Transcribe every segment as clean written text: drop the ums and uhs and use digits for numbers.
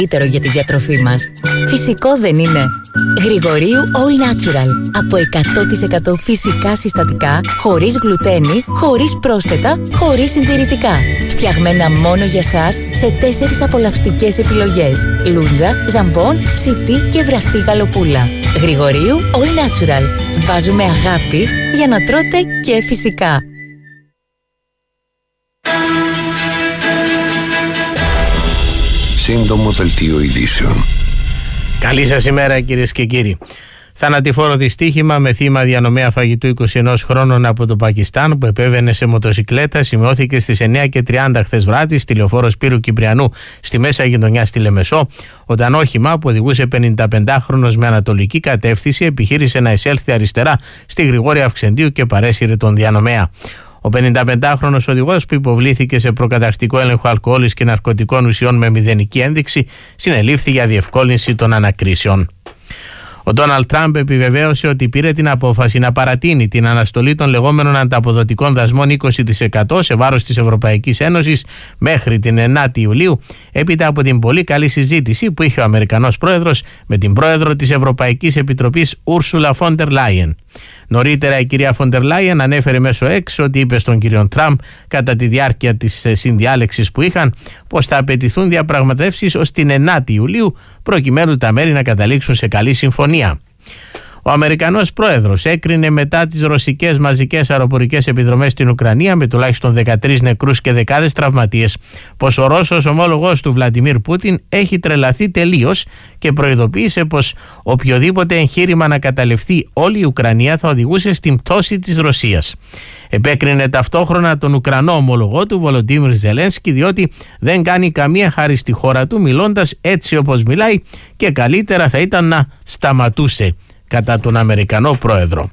Για τη διατροφή μας. Φυσικό δεν είναι? Γρηγορίου All Natural. Από 100% φυσικά συστατικά, χωρίς γλουτένη, χωρίς πρόσθετα, χωρίς συντηρητικά. Φτιαγμένα μόνο για σας σε 4 απολαυστικές επιλογές. Λούντζα, ζαμπόν, ψητή και βραστή γαλοπούλα. Γρηγορίου All Natural. Βάζουμε αγάπη για να τρώτε και φυσικά. Σύντομο δελτίο ειδήσεων. Καλή σας ημέρα, κυρίες και κύριοι. Θανατηφόρο δυστύχημα με θύμα διανομέα φαγητού 21 χρόνων από το Πακιστάν που επέβαινε σε μοτοσικλέτα σημειώθηκε στις 9:30 χθες βράδυ στη λεωφόρο Σπύρου Κυπριανού στη Μέσα Γειτονιά στη Λεμεσό, όταν όχημα που οδηγούσε 55χρονος με ανατολική κατεύθυνση επιχείρησε να εισέλθει αριστερά στη Γρηγόρη Αυξεντίου και παρέσυρε τον διανομέα. Ο 55χρονος οδηγός, που υποβλήθηκε σε προκαταρκτικό έλεγχο αλκοόλης και ναρκωτικών ουσιών με μηδενική ένδειξη, συνελήφθη για διευκόλυνση των ανακρίσεων. Ο Ντόναλντ Τραμπ επιβεβαίωσε ότι πήρε την απόφαση να παρατείνει την αναστολή των λεγόμενων ανταποδοτικών δασμών 20% σε βάρος της Ευρωπαϊκής Ένωσης μέχρι την 9η Ιουλίου, έπειτα από την πολύ καλή συζήτηση που είχε ο Αμερικανός πρόεδρος με την πρόεδρο της Ευρωπαϊκής Επιτροπής Ούρσουλα Φόντερ Λάιεν. Νωρίτερα η κυρία Φόντερ Λάιεν ανέφερε μέσω X ότι είπε στον κύριο Τραμπ κατά τη διάρκεια της συνδιάλεξης που είχαν πως θα απαιτηθούν διαπραγματεύσεις ως την 9η Ιουλίου προκειμένου τα μέρη να καταλήξουν σε καλή συμφωνία. Ο Αμερικανός πρόεδρος έκρινε μετά τις ρωσικές μαζικές αεροπορικές επιδρομές στην Ουκρανία με τουλάχιστον 13 νεκρούς και δεκάδες τραυματίες πως ο Ρώσος ομόλογος του Βλαντιμίρ Πούτιν έχει τρελαθεί τελείως και προειδοποίησε πως οποιοδήποτε εγχείρημα να καταλευθεί όλη η Ουκρανία θα οδηγούσε στην πτώση της Ρωσίας. Επέκρινε ταυτόχρονα τον Ουκρανό ομολογό του Βολοντίμιρ Ζελένσκι διότι δεν κάνει καμία χάρη στη χώρα του μιλώντας έτσι όπως μιλάει και καλύτερα θα ήταν να σταματούσε κατά τον Αμερικανό πρόεδρο.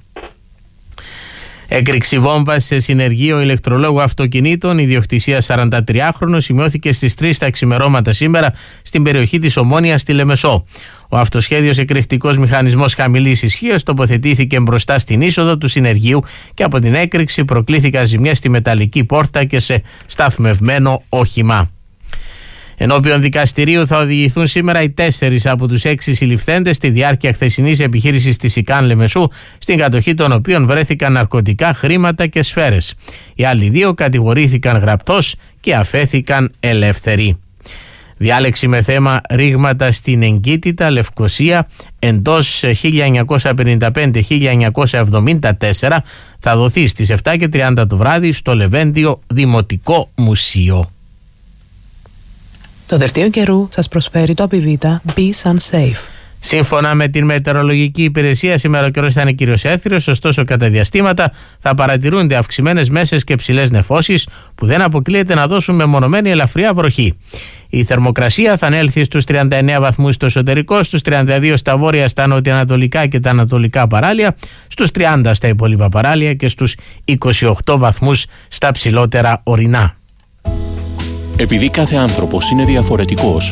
Έκρηξη βόμβας σε συνεργείο ηλεκτρολόγου αυτοκινήτων ιδιοκτησία 43χρονου σημειώθηκε στις 3 τα ξημερώματα σήμερα στην περιοχή της Ομόνοιας στη Λεμεσό. Ο αυτοσχέδιος εκρηκτικός μηχανισμός χαμηλής ισχύως τοποθετήθηκε μπροστά στην είσοδο του συνεργείου και από την έκρηξη προκλήθηκαν ζημιές στη μεταλλική πόρτα και σε σταθμευμένο όχημα. Ενώπιον δικαστηρίου θα οδηγηθούν σήμερα οι 4 από τους 6 συλληφθέντες στη διάρκεια χθεσινής επιχείρησης της ΙΚΑΝ Λεμεσού, στην κατοχή των οποίων βρέθηκαν ναρκωτικά, χρήματα και σφαίρες. Οι άλλοι 2 κατηγορήθηκαν γραπτός και αφέθηκαν ελεύθεροι. Διάλεξη με θέμα ρήγματα στην εγκύτητα Λευκοσία εντός 1955-1974 θα δοθεί στις 7:30 το βράδυ στο Λεβέντιο Δημοτικό Μουσείο. Το δελτίο καιρού σας προσφέρει το Απιβίτα Be Sunsafe. Σύμφωνα με την μετεωρολογική υπηρεσία, σήμερα ο καιρός θα είναι κυρίως έθριος, ωστόσο κατά διαστήματα θα παρατηρούνται αυξημένες μέσες και ψηλές νεφώσεις που δεν αποκλείεται να δώσουν μεμονωμένη ελαφριά βροχή. Η θερμοκρασία θα ανέλθει στους 39 βαθμούς στο εσωτερικό, στους 32 στα βόρεια, στα νοτιοανατολικά και τα ανατολικά παράλια, στους 30 στα υπόλοιπα παράλια και στους 28 βαθμούς στα ψηλότερα ορεινά. Επειδή κάθε άνθρωπος είναι διαφορετικός.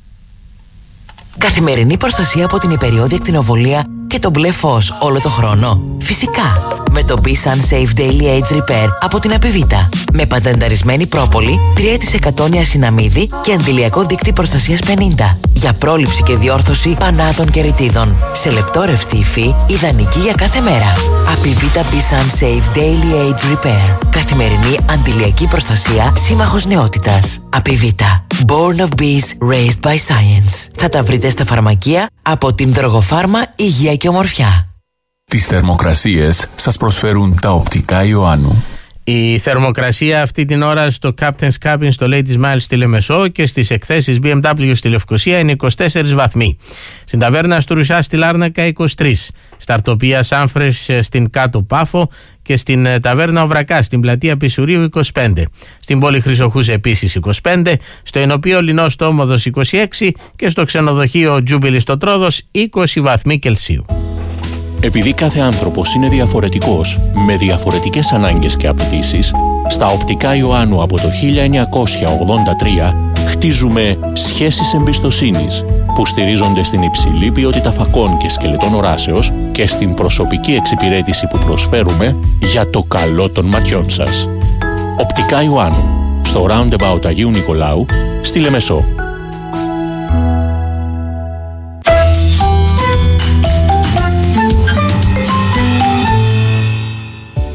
Καθημερινή προστασία από την υπεριώδη ακτινοβολία και το μπλε φως όλο το χρόνο. Φυσικά, με το Be Sunsafe Daily Age Repair από την Απιβίτα. Με πατενταρισμένη πρόπολη, 3% νιασιναμίδι και αντιλιακό δίκτυ προστασίας 50. Για πρόληψη και διόρθωση πανάτων και ρητίδων. Σε λεπτό ρευστή υφή, ιδανική για κάθε μέρα. Απιβίτα Be Sunsafe Daily Age Repair. Καθημερινή αντιλιακή προστασία, σύμμαχος νεότητας. Απιβίτα. Born of Bees, raised by science. Θα τα βρείτε στα φαρμακεία από την Δρογοφάρμα Υγεία και Ομορφιά. Τις θερμοκρασίες σας προσφέρουν τα οπτικά Ιωάννου. Η θερμοκρασία αυτή την ώρα στο Captain's Cabin στο Ladies Mile στη Λεμεσό και στις εκθέσεις BMW στη Λευκοσία είναι 24 βαθμοί. Στην ταβέρνα Στουρουσιά στη Λάρνακα 23. Στα Αρτοπία Σάμφρες στην Κάτω Πάφο και στην ταβέρνα Οβρακά στην πλατεία Πισουρίου 25. Στην πόλη Χρυσοχούς επίσης 25. Στο Ενοπείο Λινός στο Όμοδος 26 και στο ξενοδοχείο Τζούμπιλι στο Τρόδος 20 βαθμοί Κελσίου. Επειδή κάθε άνθρωπος είναι διαφορετικός, με διαφορετικές ανάγκες και απαιτήσεις, στα οπτικά Ιωάννου από το 1983 χτίζουμε σχέσεις εμπιστοσύνης που στηρίζονται στην υψηλή ποιότητα φακών και σκελετών οράσεως και στην προσωπική εξυπηρέτηση που προσφέρουμε για το καλό των ματιών σας. Οπτικά Ιωάννου, στο Roundabout Αγίου Νικολάου, στη Λεμεσό.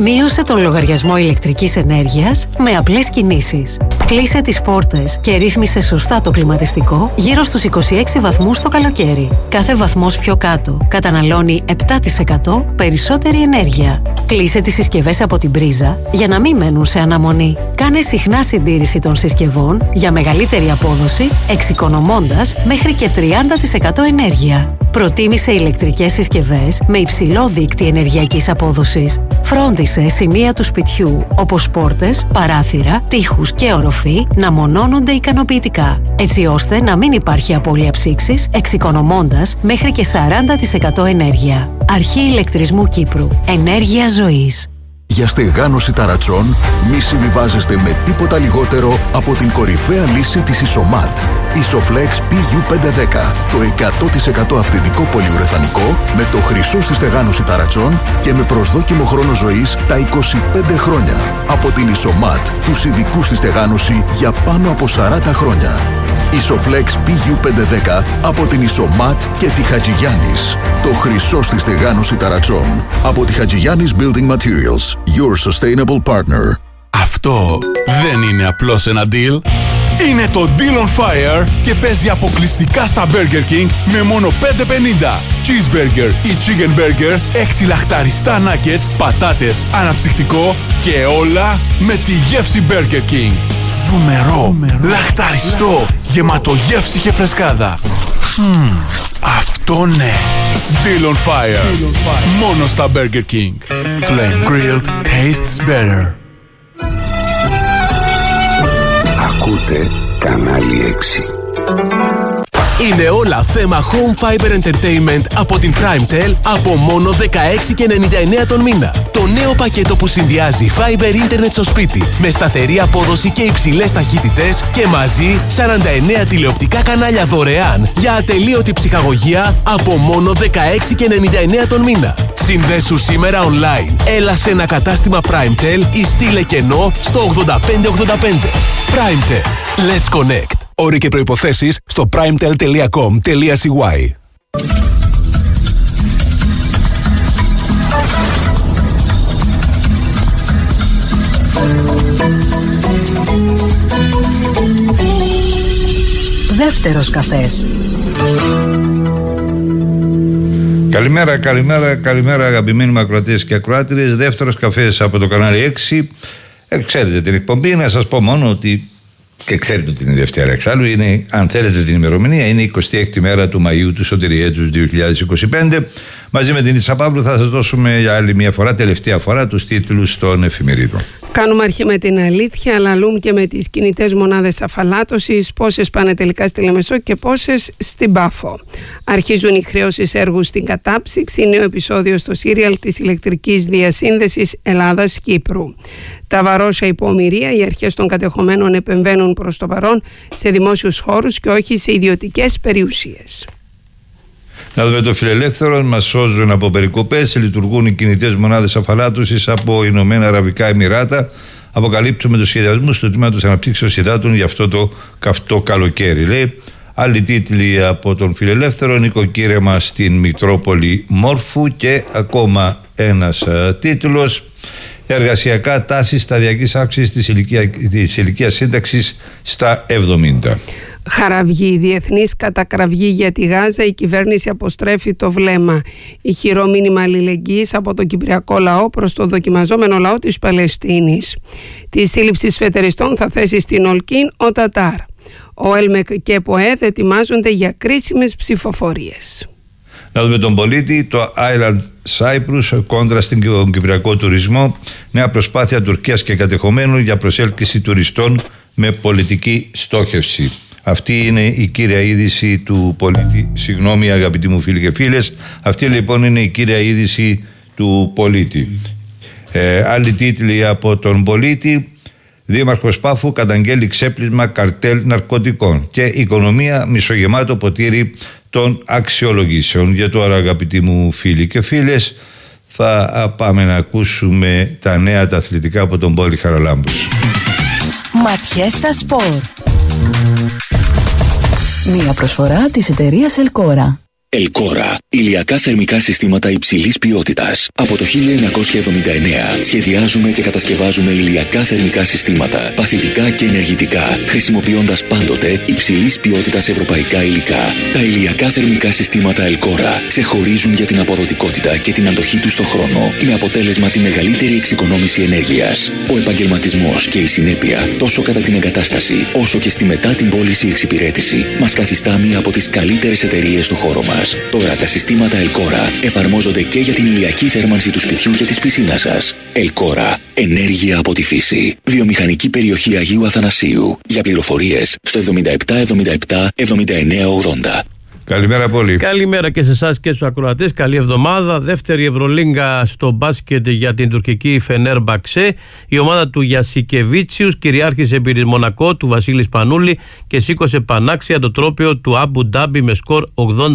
Μείωσε τον λογαριασμό ηλεκτρικής ενέργειας με απλές κινήσεις. Κλείσε τις πόρτες και ρύθμισε σωστά το κλιματιστικό γύρω στους 26 βαθμούς το καλοκαίρι. Κάθε βαθμός πιο κάτω καταναλώνει 7% περισσότερη ενέργεια. Κλείσε τις συσκευές από την πρίζα για να μην μένουν σε αναμονή. Κάνε συχνά συντήρηση των συσκευών για μεγαλύτερη απόδοση, εξοικονομώντας μέχρι και 30% ενέργεια. Προτίμησε ηλεκτρικές συσκευές με υψηλό δίκτυ ενεργειακής απόδοσης. Φρόντισε σημεία του σπιτιού, όπως πόρτες, παράθυρα, τοίχους και οροφή, να μονώνονται ικανοποιητικά, έτσι ώστε να μην υπάρχει απώλεια ψήξης, εξοικονομώντας μέχρι και 40% ενέργεια. Αρχή Ηλεκτρισμού Κύπρου. Ενέργεια ζωής. Για στεγάνωση ταρατσών μη συμβιβάζεστε με τίποτα λιγότερο από την κορυφαία λύση της Isomat. Isoflex PU510, το 100% αυθεντικό πολυουρεθανικό με το χρυσό στη στεγάνωση ταρατσών και με προσδόκιμο χρόνο ζωής τα 25 χρόνια. Από την Isomat, τους ειδικούς στη στεγάνωση για πάνω από 40 χρόνια. Isoflex PU510 από την Isomat και τη Χατζηγιάννης. Το χρυσό στη στεγάνωση ταρατσών. Από τη Χατζηγιάννης Building Materials. Your sustainable partner. Αυτό δεν είναι απλώς ένα deal. Είναι το Deal on Fire και παίζει αποκλειστικά στα Burger King με μόνο 5,50. Cheeseburger ή Chicken Burger, 6 λαχταριστά nuggets, πατάτες, αναψυκτικό και όλα με τη γεύση Burger King. Ζουμερό, λαχταριστό, γεμάτο γεύση και φρεσκάδα. Αυτό ναι. Deal on Fire. Μόνο στα Burger King. Flame grilled tastes better. Ακούτε κανάλι 6. Είναι όλα θέμα Home Fiber Entertainment από την PrimeTel από μόνο 16,99 τον μήνα. Το νέο πακέτο που συνδυάζει Fiber Internet στο σπίτι με σταθερή απόδοση και υψηλές ταχύτητες και μαζί 49 τηλεοπτικά κανάλια δωρεάν για ατελείωτη ψυχαγωγία από μόνο 16,99 τον μήνα. Συνδέσου σήμερα online. Έλα σε ένα κατάστημα PrimeTel ή στείλε κενό στο 8585. PrimeTel. Let's connect. Όροι και προϋποθέσεις στο primetel.com.cy. Δεύτερος καφές. Καλημέρα αγαπημένοι μου ακροατές και ακροάτριες. Δεύτερος καφές από το κανάλι 6. Ξέρετε την εκπομπή, να σας πω μόνο ότι, και ξέρετε ότι είναι η Δευτέρα εξάλλου, είναι, αν θέλετε την ημερομηνία, είναι η 26η μέρα του Μαΐου του Σωτηριέτους 2025. Μαζί με την Ίτσα Παύλου θα σας δώσουμε για άλλη μια φορά, τελευταία φορά, τους τίτλους των εφημερίδων. Κάνουμε αρχή με την αλήθεια, αλλά λούμ και με τις κινητές μονάδες αφαλάτωσης, πόσες πάνε τελικά στη Λεμεσό και πόσες στην Πάφο. Αρχίζουν οι χρεώσεις έργου στην κατάψυξη, νέο επεισόδιο στο σύριαλ της ηλεκτρικής διασύνδεσης Ελλάδας-Κύπρου. Τα βαρόσα υπομοιρία, οι αρχές των κατεχομένων επεμβαίνουν προς το παρόν σε δημόσιους χώρους και όχι σε ιδιωτικές περιουσίες. Να δούμε το Φιλελεύθερο. Μας σώζουν από περικοπές, λειτουργούν οι κινητές μονάδες αφαλάτωσης από Ηνωμένα Αραβικά Εμιράτα. Αποκαλύπτουμε το σχεδιασμό στο τμήμα της αναπτύξεως υδάτων για αυτό το καυτό καλοκαίρι. Λέει. Άλλοι τίτλοι από τον Φιλελεύθερο, νοικοκύρεμα στην Μητρόπολη Μόρφου και ακόμα ένας τίτλος. Εργασιακά τάση σταδιακής αύξησης της ηλικίας σύνταξης στα 70. Χαραυγή, διεθνής κατακραυγή για τη Γάζα, η κυβέρνηση αποστρέφει το βλέμμα. Ηχηρό μήνυμα αλληλεγγύης από τον κυπριακό λαό προς το δοκιμαζόμενο λαό της Παλαιστίνης. Τη σύλληψη σφετεριστών θα θέσει στην Ολκίν ο Τατάρ. Ο ΕΛΜΕΚ και ΠΟΕΔ ετοιμάζονται για κρίσιμες ψηφοφορίες. Να δούμε τον Πολίτη. Το Island Cyprus κόντρα στην κυπριακό τουρισμό. Νέα προσπάθεια Τουρκίας και κατεχομένου για προσέλκυση τουριστών με πολιτική στόχευση. Αυτή είναι η κύρια είδηση του Πολίτη. Συγγνώμη αγαπητοί μου φίλοι και φίλες. Αυτή λοιπόν είναι η κύρια είδηση του Πολίτη. Άλλοι τίτλοι από τον Πολίτη. Δήμαρχος Πάφου καταγγέλει ξέπλυσμα καρτέλ ναρκωτικών. Και οικονομία μισογεμάτο ποτήρι των αξιολογήσεων. Για τώρα αγαπητοί μου φίλοι και φίλες, θα πάμε να ακούσουμε τα νέα τα αθλητικά από τον Πόλη Χαραλάμπους. Ματιές στα σπορ. Μία προσφορά της εταιρείας Ελκόρα. Ελκόρα. Ηλιακά θερμικά συστήματα υψηλής ποιότητας. Από το 1979 σχεδιάζουμε και κατασκευάζουμε ηλιακά θερμικά συστήματα, παθητικά και ενεργητικά, χρησιμοποιώντας πάντοτε υψηλής ποιότητας ευρωπαϊκά υλικά. Τα ηλιακά θερμικά συστήματα Ελκόρα ξεχωρίζουν για την αποδοτικότητα και την αντοχή τους στον χρόνο, με αποτέλεσμα τη μεγαλύτερη εξοικονόμηση ενέργειας. Ο επαγγελματισμός και η συνέπεια, τόσο κατά την εγκατάσταση όσο και στη μετά την πώληση εξυπηρέτηση, μας καθιστά μία από τις καλύτερες εταιρείες στο χώρο μας. Τώρα τα συστήματα Ελκόρα εφαρμόζονται και για την ηλιακή θέρμανση του σπιτιού και της πισίνας σας. Ελκόρα. Ενέργεια από τη φύση. Βιομηχανική περιοχή Αγίου Αθανασίου. Για πληροφορίες στο 7777 7980. Καλημέρα πολύ. Καλημέρα και σε εσάς και στους ακροατές. Καλή εβδομάδα. Δεύτερη Ευρωλίγκα στο μπάσκετ για την τουρκική Φενέρμπαξε. Η ομάδα του Γιασικεβίτσιους κυριάρχησε επί της Μονακό του Βασίλη Σπανούλη και σήκωσε πανάξια το τρόπαιο του Αμπου Ντάμπι με σκορ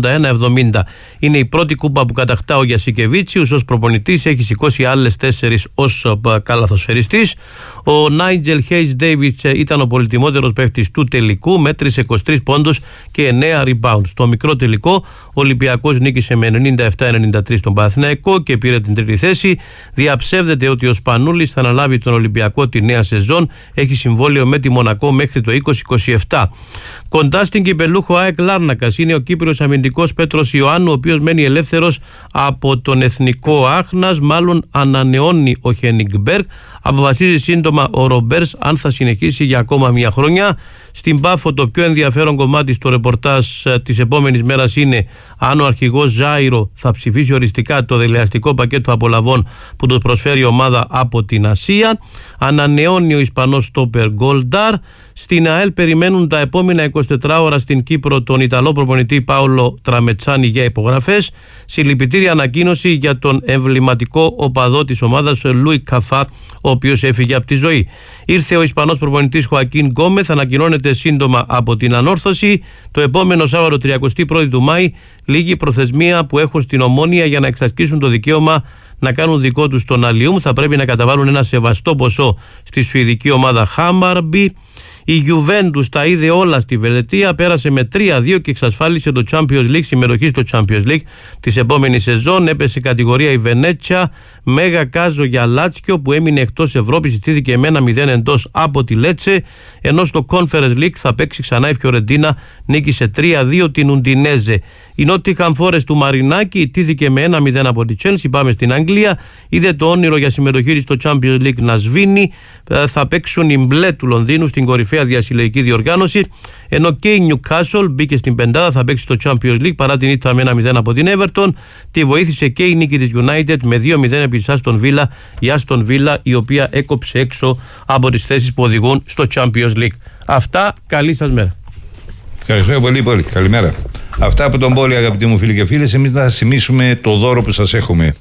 81-70. Είναι η πρώτη κούπα που κατακτά ο Γιασικεβίτσιους ως προπονητής. Έχει σηκώσει άλλες 4 ως καλαθοσφαιριστής. Ο Νάιτζελ Χέις Ντέιβιτς ήταν ο πολυτιμότερος παίκτης του τελικού, μέτρησε 23 πόντους και 9 rebound. Στο μικρό τελικό, ο Ολυμπιακός νίκησε με 97-93 τον Παναθηναϊκό και πήρε την τρίτη θέση. Διαψεύδεται ότι ο Σπανούλης θα αναλάβει τον Ολυμπιακό τη νέα σεζόν. Έχει συμβόλαιο με τη Μονακό μέχρι το 2027. Κοντά στην κυπελούχο ΑΕΚ Λάρνακας είναι ο Κύπριος αμυντικός Πέτρος Ιωάννου, ο οποίος μένει ελεύθερος από τον Εθνικό Άχνας. Μάλλον ανανεώνει ο Χένιγκμπεργκ. Αποφασίζει σύντομα ο Ρομπέρς αν θα συνεχίσει για ακόμα μια χρονιά. Στην Πάφο το πιο ενδιαφέρον κομμάτι στο ρεπορτάζ της επόμενης μέρας είναι αν ο αρχηγός Ζάιρο θα ψηφίσει οριστικά το δελεαστικό πακέτο απολαβών που του προσφέρει η ομάδα από την Ασία. Ανανεώνει ο Ισπανός στόπερ Γκολντάρ. Στην ΑΕΛ περιμένουν τα επόμενα 24 ώρα στην Κύπρο τον Ιταλό προπονητή Πάολο Τραμετσάνι για υπογραφές. Συλληπιτήρια ανακοίνωση για τον εμβληματικό οπαδό της ομάδας Λούι Καφά, ο οποίος έφυγε από τη ζωή. Ήρθε ο Ισπανός προπονητής Χοακίν Γκόμεθ, ανακοινώνεται σύντομα από την Ανόρθωση. Το επόμενο Σάββατο 31 του Μάη λίγη προθεσμία που έχουν στην Ομόνια για να εξασκήσουν το δικαίωμα να κάνουν δικό τους τον Αλιούμ. Θα πρέπει να καταβάλουν ένα σεβαστό ποσό στη σουηδική ομάδα Χάμαρμπι. Η Γιουβέντους τα είδε όλα στη Βελετία, πέρασε με 3-2 και εξασφάλισε το Champions League, συμμετοχή στο Champions League της επόμενης σεζόν. Έπεσε κατηγορία η Βενέτσια, μέγα κάζο για Λάτσιο που έμεινε εκτός Ευρώπης, συστήθηκε με 1-0 εντός από τη Λέτσε, ενώ στο Conference League θα παίξει ξανά η Φιωρεντίνα, νίκησε 3-2 την Ουντινέζε. Η Νότιχαμ Φόρεστ του Μαρινάκη ιτήθηκε με 1-0 από τη Chelsea. Πάμε στην Αγγλία, είδε το όνειρο για συμμετοχή στο Champions League να σβήνει. Θα παίξουν οι μπλε του Λονδίνου στην κορυφαία διασυλλογική διοργάνωση, ενώ και η Newcastle μπήκε στην πεντάδα, θα παίξει στο Champions League παρά την ήττα με 1-0 από την Everton. Τη βοήθησε και η νίκη της United με 2-0 επί της Aston Villa, η Aston Villa η οποία έκοψε έξω από τις θέσεις που οδηγούν στο Champions League. Αυτά, καλή σας μέρα. Ευχαριστώ πολύ πολύ, καλημέρα. Αυτά από τον Πόλη, αγαπητοί μου φίλοι και φίλες. Εμείς θα σημείσουμε το δώρο που σας έχουμε.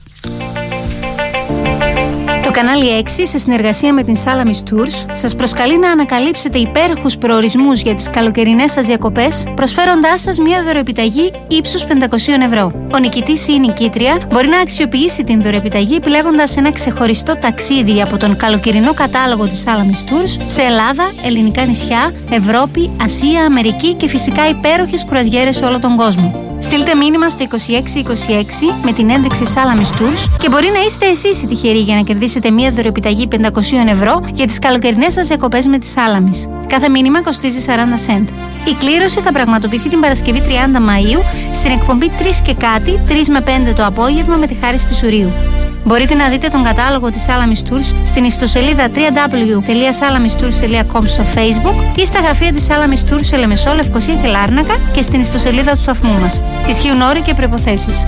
Το κανάλι 6, σε συνεργασία με την Salamis Tours, σας προσκαλεί να ανακαλύψετε υπέροχους προορισμούς για τις καλοκαιρινές σας διακοπές, προσφέροντάς σας μια δωροεπιταγή ύψους 500 ευρώ. Ο νικητής ή η νικήτρια μπορεί να αξιοποιήσει την δωροεπιταγή επιλέγοντας ένα ξεχωριστό ταξίδι από τον καλοκαιρινό κατάλογο της Salamis Tours σε Ελλάδα, ελληνικά νησιά, Ευρώπη, Ασία, Αμερική και φυσικά υπέροχες κουραζιέρες σε όλο τον κόσμο. Στείλτε μήνυμα στο 2626 με την ένδειξη Salamis Tours και μπορεί να είστε εσείς οι τυχεροί για να κερδίσετε μία δωροεπιταγή 500 ευρώ για τις καλοκαιρινές σας διακοπές με τη Salamis. Κάθε μήνυμα κοστίζει 40 cent. Η κλήρωση θα πραγματοποιηθεί την Παρασκευή 30 Μαΐου στην εκπομπή 3 και κάτι, 3 με 5 το απόγευμα με τη Χάρη Σπισουρίου. Μπορείτε να δείτε τον κατάλογο της Salamis Tours στην ιστοσελίδα www.salamistours.com στο Facebook ή στα γραφεία της Salamis Tours σε Λεμεσό, Λευκοσία και Λάρνακα και στην ιστοσελίδα του σταθμού μας. Ισχύουν όροι και προϋποθέσεις.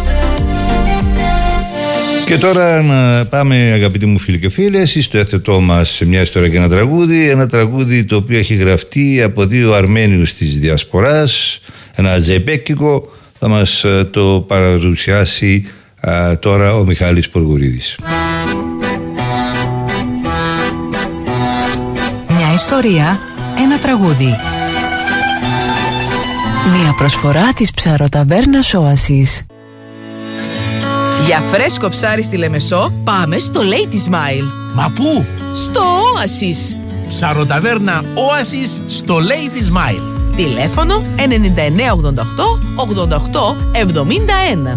Και τώρα να πάμε, αγαπητοί μου φίλοι και φίλες, στο έθετό μας σε μια ιστορία και ένα τραγούδι. Ένα τραγούδι το οποίο έχει γραφτεί από δύο Αρμένιους της Διασποράς, ένα αζεμπέκικο. Θα μας το παρουσιάσει τώρα ο Μιχάλης Ποργουρίδης. Μια ιστορία, ένα τραγούδι. Μια προσφορά της ψαροταβέρνας Όασις. Για φρέσκο ψάρι στη Λεμεσό, πάμε στο Lady Smile. Μα πού? Στο Όασις. Ψαροταβέρνα Όασις στο Lady Smile. Τηλέφωνο 9988 88 71.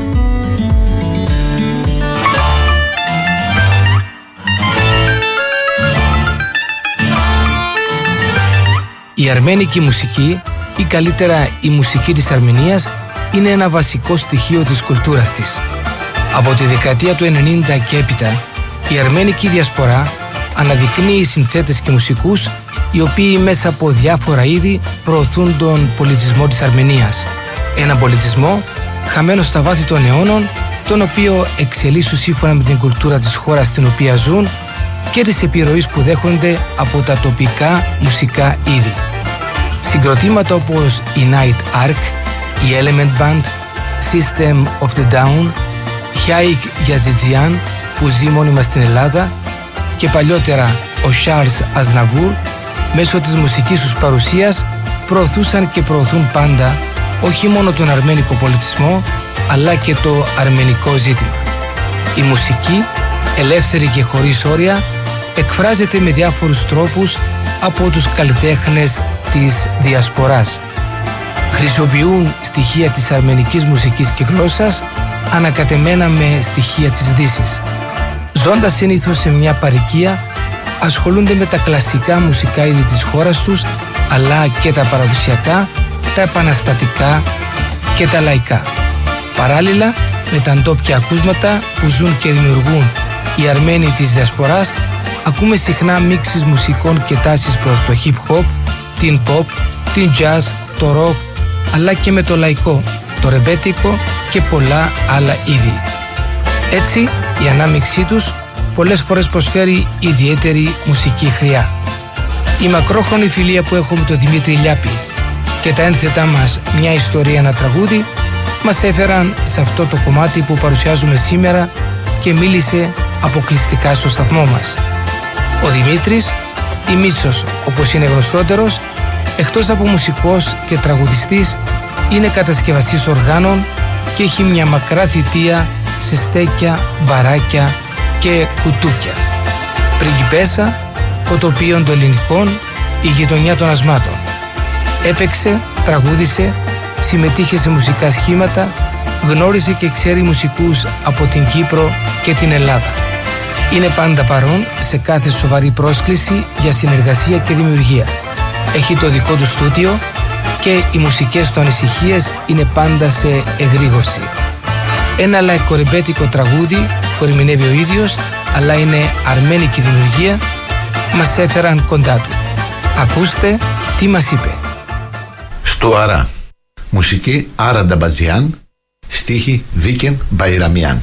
Η αρμένικη μουσική, ή καλύτερα η μουσική της Αρμενίας, είναι ένα βασικό στοιχείο της κουλτούρας της. Από τη δεκαετία του 90 και έπειτα, η αρμένικη διασπορά αναδεικνύει συνθέτες και μουσικούς οι οποίοι μέσα από διάφορα είδη προωθούν τον πολιτισμό της Αρμενίας. Έναν πολιτισμό χαμένο στα βάθη των αιώνων, τον οποίο εξελίσσουν σύμφωνα με την κουλτούρα της χώρας στην οποία ζουν και τις επιρροές που δέχονται από τα τοπικά μουσικά είδη. Συγκροτήματα όπως η Night Ark, η Element Band, System of the Down, Haik Yazidzian που ζει μόνιμα στην Ελλάδα και παλιότερα ο Charles Aznavour, μέσω της μουσικής τους παρουσίας προωθούσαν και προωθούν πάντα όχι μόνο τον αρμένικο πολιτισμό αλλά και το αρμενικό ζήτημα. Η μουσική, ελεύθερη και χωρίς όρια, εκφράζεται με διάφορους τρόπους από τους καλλιτέχνες της διασποράς. Χρησιμοποιούν στοιχεία της αρμενικής μουσικής και γλώσσας ανακατεμένα με στοιχεία της Δύσης. Ζώντας συνήθως σε μια παροικία, ασχολούνται με τα κλασικά μουσικά είδη της χώρας τους, αλλά και τα παραδοσιακά, τα επαναστατικά και τα λαϊκά. Παράλληλα με τα ντόπια ακούσματα που ζουν και δημιουργούν οι Αρμένοι της διασποράς, ακούμε συχνά μίξεις μουσικών και τάσεις προς το hip hop, την pop, την jazz, το rock, αλλά και με το λαϊκό, το ρεμπέτικο και πολλά άλλα είδη. Έτσι, η ανάμειξή τους πολλές φορές προσφέρει ιδιαίτερη μουσική χρειά. Η μακρόχρονη φιλία που έχουμε με τον Δημήτρη Λιάπη και τα ένθετά μας «Μια ιστορία, ένα τραγούδι» μας έφεραν σε αυτό το κομμάτι που παρουσιάζουμε σήμερα και μίλησε αποκλειστικά στο σταθμό μας. Ο Δημήτρης, ή Μίτσος όπως είναι γνωστότερος, εκτός από μουσικός και τραγουδιστής, είναι κατασκευαστής οργάνων και έχει μια μακρά θητεία σε στέκια, μπαράκια και κουτούκια. Πριγκιπέσα, το τοπίο των ελληνικών, η γειτονιά των ασμάτων. Έπαιξε, τραγούδισε, συμμετείχε σε μουσικά σχήματα, γνώρισε και ξέρει μουσικούς από την Κύπρο και την Ελλάδα. Είναι πάντα παρόν σε κάθε σοβαρή πρόσκληση για συνεργασία και δημιουργία. Έχει το δικό του στούντιο και οι μουσικές του ανησυχίες είναι πάντα σε εγρήγορση. Ένα λαϊκορεμπέτικο τραγούδι που ερμηνεύει ο ίδιος, αλλά είναι αρμένικη δημιουργία, μας έφεραν κοντά του. Ακούστε τι μας είπε. Στο Άρα. Μουσική Άρα Νταμπατζιάν, στίχη Βίκεν Μπαϊραμιάν.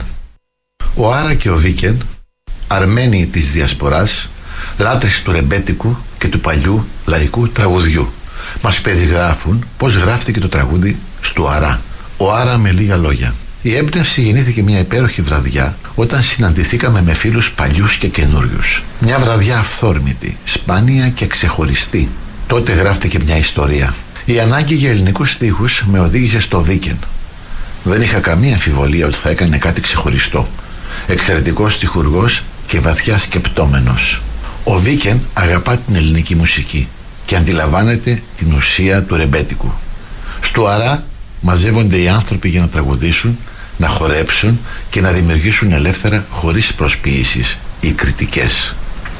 Ο Άρα και ο Βίκεν, Αρμένοι της διασποράς, λάτρεις του ρεμπέτικου και του παλιού λαϊκού τραγουδιού, μας περιγράφουν πώς γράφτηκε το τραγούδι στο Άρα. Ο Άρα με λίγα λόγια. Η έμπνευση γεννήθηκε μια υπέροχη βραδιά όταν συναντηθήκαμε με φίλους παλιούς και καινούριους. Μια βραδιά αυθόρμητη, σπάνια και ξεχωριστή. Τότε γράφτηκε μια ιστορία. Η ανάγκη για ελληνικούς στίχους με οδήγησε στο Βίκεν. Δεν είχα καμία αμφιβολία ότι θα έκανε κάτι ξεχωριστό. Εξαιρετικός στιχουργός και βαθιά σκεπτόμενος. Ο Βίκεν αγαπά την ελληνική μουσική και αντιλαμβάνεται την ουσία του ρεμπέτικου. Στο Άρα μαζεύονται οι άνθρωποι για να τραγουδήσουν, να χορέψουν και να δημιουργήσουν ελεύθερα χωρίς προσποίησεις ή κριτικές.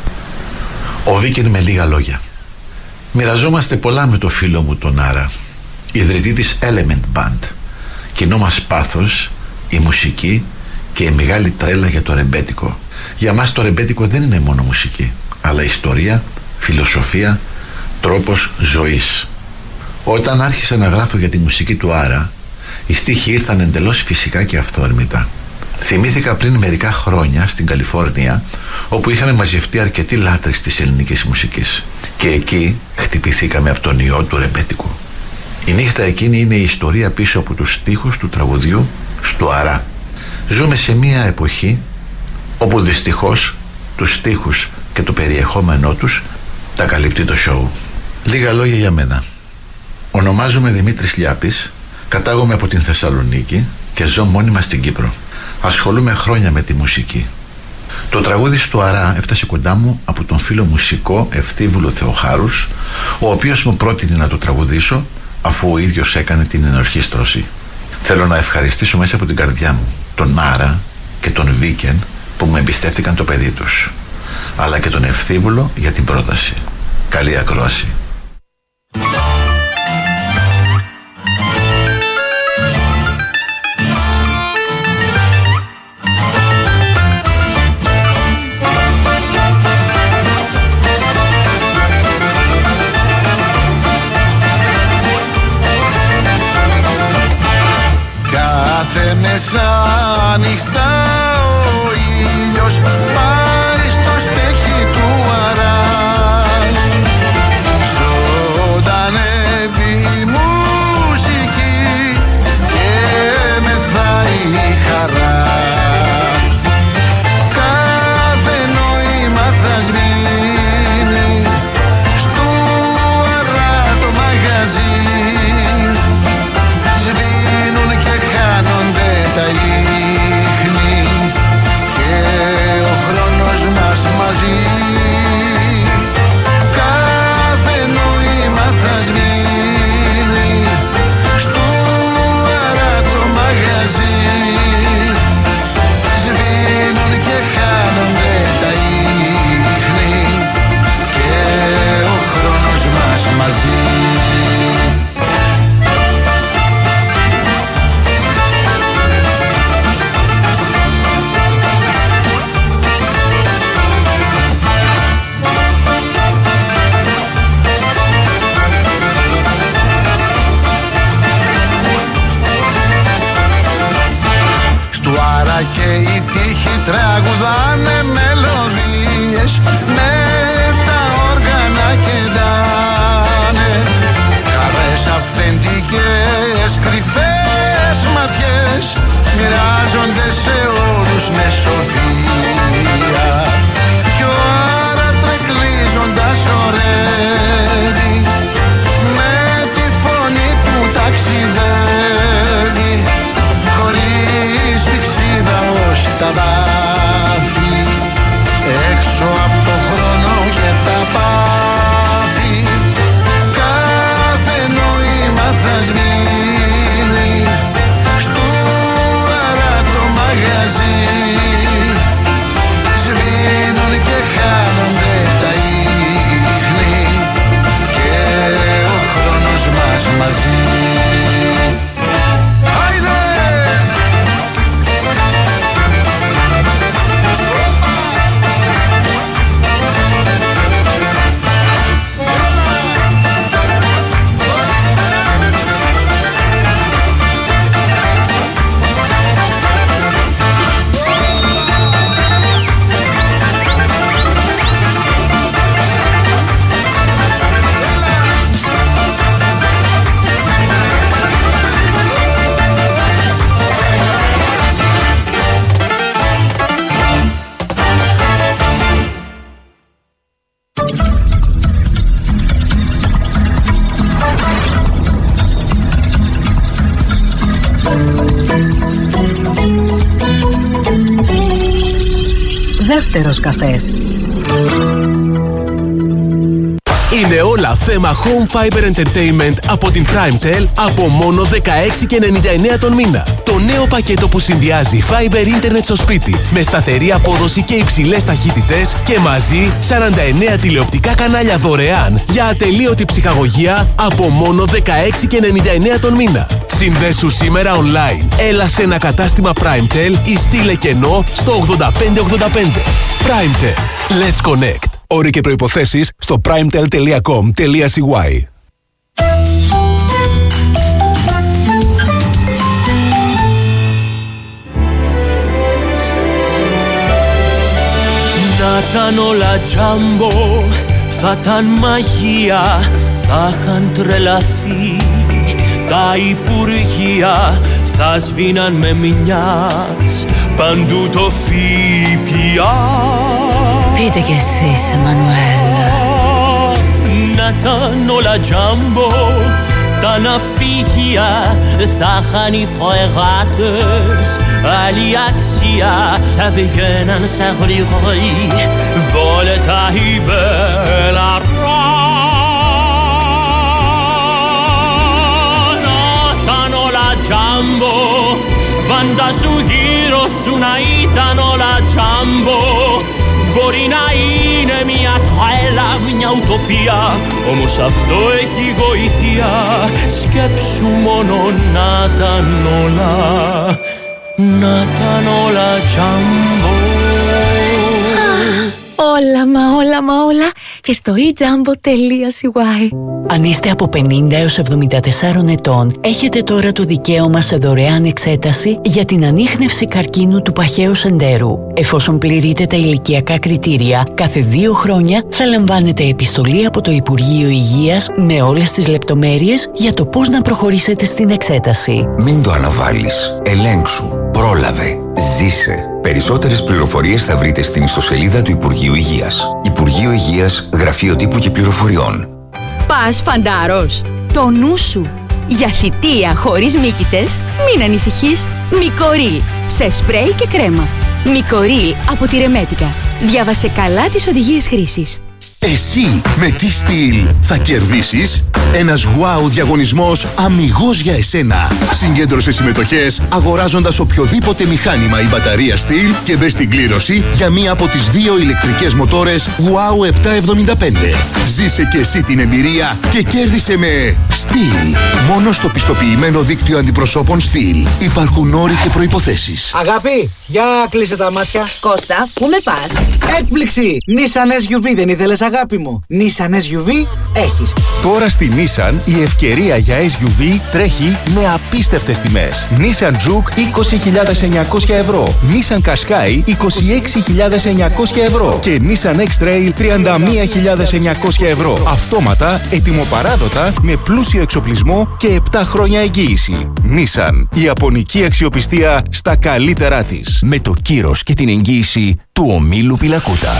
Ο Βίκεν με λίγα λόγια. Μοιραζόμαστε πολλά με το φίλο μου τον Άρα, ιδρυτή της Element Band. Κοινό μας πάθος, η μουσική και η μεγάλη τρέλα για το ρεμπέτικο. Για μας το ρεμπέτικο δεν είναι μόνο μουσική, αλλά ιστορία, φιλοσοφία, τρόπος ζωής. Όταν άρχισα να γράφω για τη μουσική του Άρα, οι στίχοι ήρθαν εντελώς φυσικά και αυθόρμητα. Θυμήθηκα πριν μερικά χρόνια στην Καλιφόρνια, όπου είχαμε μαζευτεί αρκετοί λάτρεις της ελληνικής μουσικής. Και εκεί χτυπηθήκαμε από τον ιό του ρεμπέτικου. Η νύχτα εκείνη είναι η ιστορία πίσω από τους στίχους του τραγουδιού στο Άρα. Ζούμε σε μια εποχή όπου δυστυχώς τους στίχους και το περιεχόμενό τους τα καλύπτει το σοου. Λίγα λόγια για μένα. Ονομάζομαι Δημήτρης Λιάπης, κατάγομαι από την Θεσσαλονίκη και ζω μόνιμα στην Κύπρο. Ασχολούμαι χρόνια με τη μουσική. Το τραγούδι «Στουαρά» έφτασε κοντά μου από τον φίλο μουσικό Ευθύβουλο Θεοχάρους, ο οποίος μου πρότεινε να το τραγουδήσω αφού ο ίδιος έκανε την ενορχήστρωση. Θέλω να ευχαριστήσω μέσα από την καρδιά μου τον Άρα και τον Βίκεν που μου εμπιστεύτηκαν το παιδί τους, αλλά και τον Ευθύβουλο για την πρόταση. Καλή ακρόαση. Κάθε μεσάνυχτα ο ήλιος πάει στο στέχι του Αρά. Ζωντανεύει η μουσική και μεθάει η χαρά. Κάθε νόημα θα σβήνει στου Αρά το μαγαζί. Σβήνουν και χάνονται τα ίχνη και ο χρόνος μας μαζί. Κάθε νόημα θα σβήνει στου Αρά το μαγαζί. Σβήνουν και χάνονται τα ίχνη και ο χρόνος μας μαζί. Και οι τύχοι τραγουδάνε μελωδίες με τα όργανα κεντάνε. Χαρές αυθεντικές, κρυφές ματιές μοιράζονται σε όλους με σοφία. Κι ο Άρα τρεκλίζοντας ωρεύει, με τη φωνή του ταξιδεύει χωρίς πηξίδα ως τα βάθη, έξω από το χρόνο και τα πάθη. Κάθε νόημα θα σβήνει στου Αρά το μαγαζί. Σβήνουν και χάνονται τα ίχνη και ο χρόνος μας μαζί. Δεύτερος καφές. Είναι όλα θέμα Home Fiber Entertainment από την PrimeTel από μόνο 16,99 τον μήνα. Το νέο πακέτο που συνδυάζει Fiber Internet στο σπίτι με σταθερή απόδοση και υψηλές ταχύτητες και μαζί 49 τηλεοπτικά κανάλια δωρεάν για ατελείωτη ψυχαγωγία από μόνο 16,99 τον μήνα. Συνδέσου σήμερα online. Έλα σε ένα κατάστημα PrimeTel ή στείλε κενό στο 8585. PrimeTel. Let's connect. Όροι και προϋποθέσεις στο primetel.com.cy. Να ήταν όλα τζάμπο, θα ήταν μαγεία, θα είχαν τρελαθεί τα υπουργεία, θα σβήναν με μιας παντού το ΦΠΑ. Πείτε κι εσείς, Εμμανουέλ. Να ήταν όλα τζάμπο, τα ναυπηγεία θα είχαν οι φρεγάτες άλλη αξία, θα βγαίναν σαν γρηγοροί βόλετα η μπέλα. Ήταν όλα τζάμπο, φαντάσου γύρω σου να ήταν όλα τζάμπο. Μπορεί να είναι μια τρέλα, μια ουτοπία, όμως αυτό έχει γοητεία. Σκέψου μόνο να ήταν όλα, να ήταν όλα τζάμπο. Όλα και στο ejumbo.cy. Αν είστε από 50 έως 74 ετών, έχετε τώρα το δικαίωμα σε δωρεάν εξέταση για την ανίχνευση καρκίνου του παχαίου σεντέρου. Εφόσον πληρείτε τα ηλικιακά κριτήρια, κάθε 2 χρόνια θα λαμβάνετε επιστολή από το Υπουργείο Υγείας με όλες τις λεπτομέρειες για το πώς να προχωρήσετε στην εξέταση. Μην το αναβάλεις. Ελέγξου. Πρόλαβε. Ζήσε. Περισσότερες πληροφορίες θα βρείτε στην ιστοσελίδα του Υπουργείου Υγείας. Υπουργείο Υγείας, Γραφείο Τύπου και Πληροφοριών. Πας φαντάρος. Το νου σου. Για θητεία χωρίς μύκητες, μην ανησυχείς. Μικορίλ. Σε σπρέι και κρέμα. Μικορίλ από τη Ρεμέτικα. Διάβασε καλά τις οδηγίες χρήσης. Εσύ με τι στυλ θα κερδίσεις? Ένας wow διαγωνισμός αμιγώς για εσένα. Συγκέντρωσε συμμετοχές αγοράζοντας οποιοδήποτε μηχάνημα ή μπαταρία στυλ και μπες στην κλήρωση για μία από τις 2 ηλεκτρικές μοτόρες wow 775. Ζήσε και εσύ την εμπειρία και κέρδισε με στυλ. Μόνο στο πιστοποιημένο δίκτυο αντιπροσώπων στυλ. Υπάρχουν όροι και προϋποθέσεις. Αγάπη, για κλείσε τα μάτια. Κώστα, πού με πας? Έκπληξη! Nissan SUV δεν ήθελες, αγάπη μου? Nissan SUV έχεις. Τώρα στη Nissan η ευκαιρία για SUV τρέχει με απίστευτες τιμές. Nissan Juke 20.900 ευρώ, Nissan Qashqai 26.900 ευρώ και Nissan X-Trail 31.900 ευρώ. Αυτόματα, ετοιμοπαράδοτα, με πλούσιο εξοπλισμό και 7 χρόνια εγγύηση. Nissan, η ιαπωνική αξιοπιστία στα καλύτερά της. Με το κύρος και την εγγύηση του ομίλου Πιλακούτα.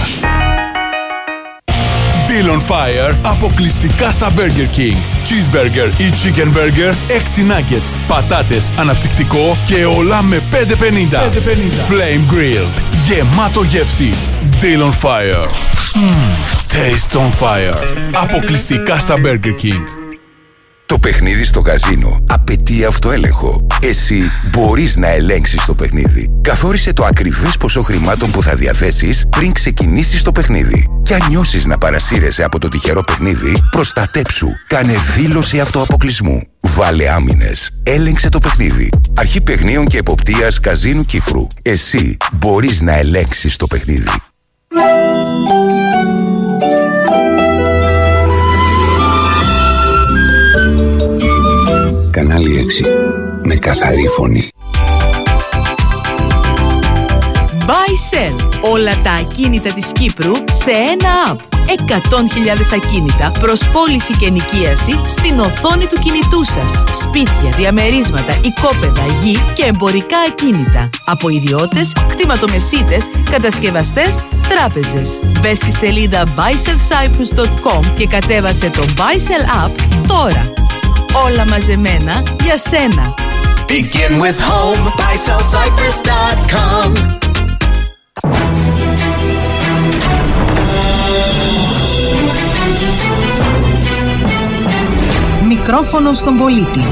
Deal on Fire αποκλειστικά στα Burger King. Cheeseburger ή Chicken Burger 6 nuggets, πατάτες, αναψυκτικό και όλα με 5,50. Flame Grilled, γεμάτο γεύση. Deal on Fire. Taste on Fire. Αποκλειστικά στα Burger King. Το παιχνίδι στο καζίνο απαιτεί αυτοέλεγχο. Εσύ μπορείς να ελέγξεις το παιχνίδι. Καθόρισε το ακριβές ποσό χρημάτων που θα διαθέσεις πριν ξεκινήσεις το παιχνίδι. Και αν νιώσεις να παρασύρεσαι από το τυχερό παιχνίδι, προστατέψου. Κάνε δήλωση αυτοαποκλεισμού. Βάλε άμυνες. Έλεγξε το παιχνίδι. Αρχή Παιχνίων και Εποπτείας Καζίνου Κύπρου. Εσύ μπορείς να ελέγξεις το παιχνίδι. Κανάλι 6. Με καθαρή φωνή. Buy-Sell. Όλα τα ακίνητα της Κύπρου σε ένα app. 100.000 ακίνητα προς πώληση και ενοικίαση στην οθόνη του κινητού σας. Σπίτια, διαμερίσματα, οικόπεδα, γη και εμπορικά ακίνητα. Από ιδιώτες, κτηματομεσίτες, κατασκευαστές, τράπεζες. Μπες στη σελίδα buysellcyprus.com και κατέβασε το Buy-Sell app τώρα. Όλα μαζεμένα για σένα. Begin with home, buysellcyprus.com. Μικρόφωνο στον πολίτη.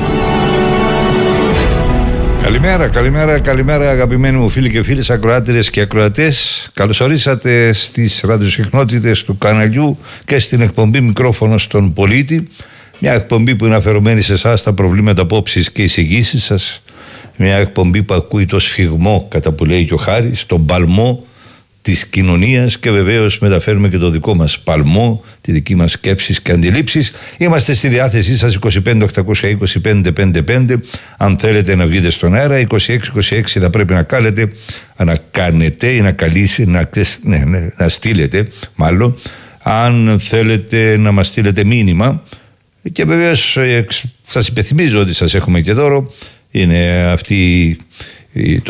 Καλημέρα αγαπημένοι μου φίλοι και φίλες, ακροάτηρες και ακροατές. Καλώς ορίσατε στις ραδιοσυχνότητες του καναλιού και στην εκπομπή Μικρόφωνο στον πολίτη. Μια εκπομπή που είναι αφιερωμένη σε εσάς τα προβλήματα απόψεις και εισηγήσεις σας. Μια εκπομπή που ακούει το σφιγμό, κατά που λέει και ο Χάρης, τον παλμό της κοινωνίας, και βεβαίως μεταφέρουμε και το δικό μας παλμό, τη δική μας σκέψεις και αντιλήψεις. Είμαστε στη διάθεσή σας 25-820-555. Αν θέλετε να βγείτε στον αέρα, 26-26 θα πρέπει να κάνετε ή να στείλετε μάλλον, αν θέλετε να μας στείλετε μήνυμα. Και βεβαίως σας υπενθυμίζω ότι σας έχουμε και δώρο. Είναι αυτή